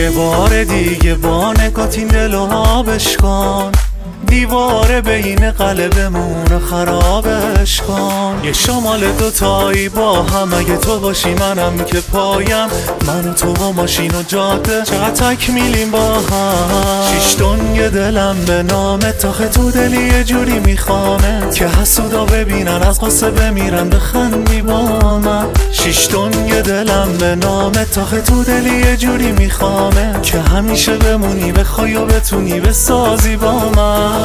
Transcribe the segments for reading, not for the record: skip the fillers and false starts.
یه بار دیگه با نگات این دل رو آبش کن، دیواره بین قلبمون خرابش کن. یه شمال دوتایی با هم، اگه تو باشی منم که پایم، من و تو و ماشین و جاده چقدر تکمیلیم با هم. 6 تن یه دلم به نامت، تاخه تو دلی یه جوری میخوامت که حسودا ببینن از قصه بمیرن بخندی با من. 6 تن یه دلم به نامت، تاخه تو دلی یه جوری میخوامت که همیشه بمونی، بخوای و بتونی بسازی با من.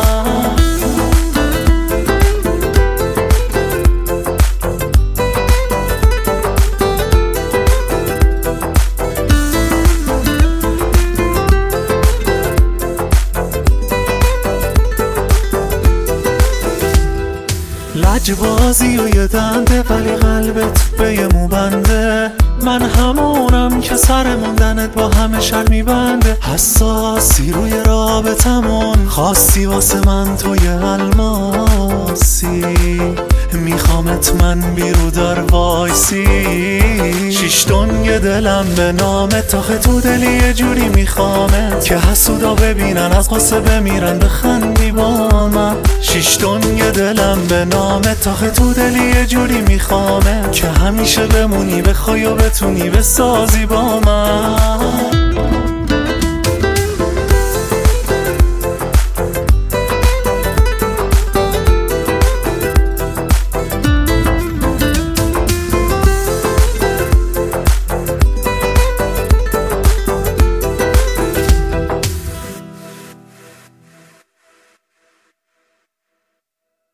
لجبازی و یه دنده، ولی قلبت به یه موبنده. من همونم که سر موندنت با همه شر میبنده. حساسی روی رابطمون، خواستی واسه من تو یه الماسی، میخوامت من بیرو در وایسی. 6 تن یه دلم به نامت، تاخه تو دلی یه جوری میخوامت که حسودا ببینن از قصه بمیرن بخندی با من. 6 تن یه دلم به نامت، تاخه تو دلی یه جوری میخوامت که همیشه بمونی، بخوای و بتونی بسازی با من.